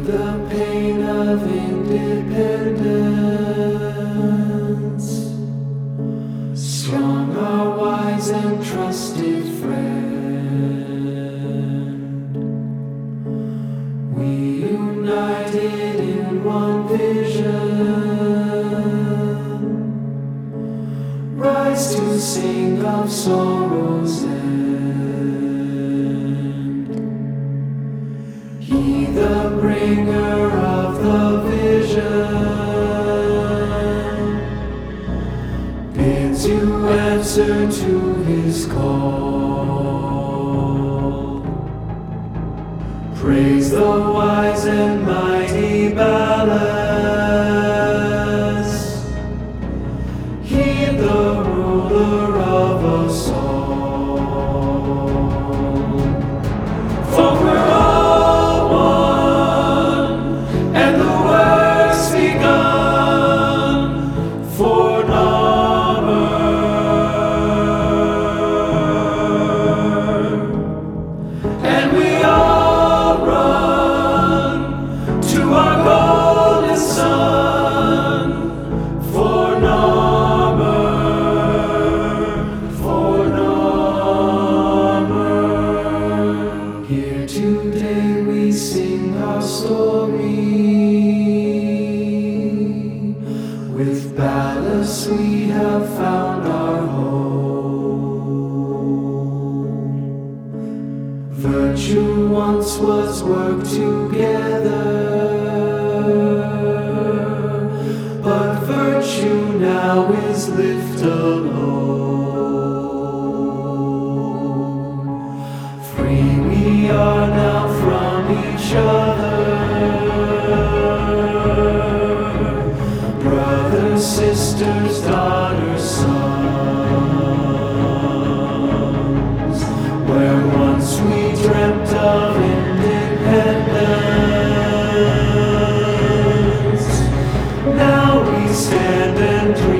the pain of independence. Strong, our wise and trusted friend. We united in one vision, rise to sing of sorrow's end. He, the bringer of the vision, bids you answer to his call. Praise the wise and mighty ballast. Heed the ruler of us all. For we're all one, and the work's begun for Narmer. And we all run to our golden sun for Narmer. Here today we sing our story. With ballast we have found our home. Virtue once was worked together, but virtue now is lived alone. Free we are now from each other, brothers, sisters, daughters, sons. Where once we dreamt of independence, now we stand and dream.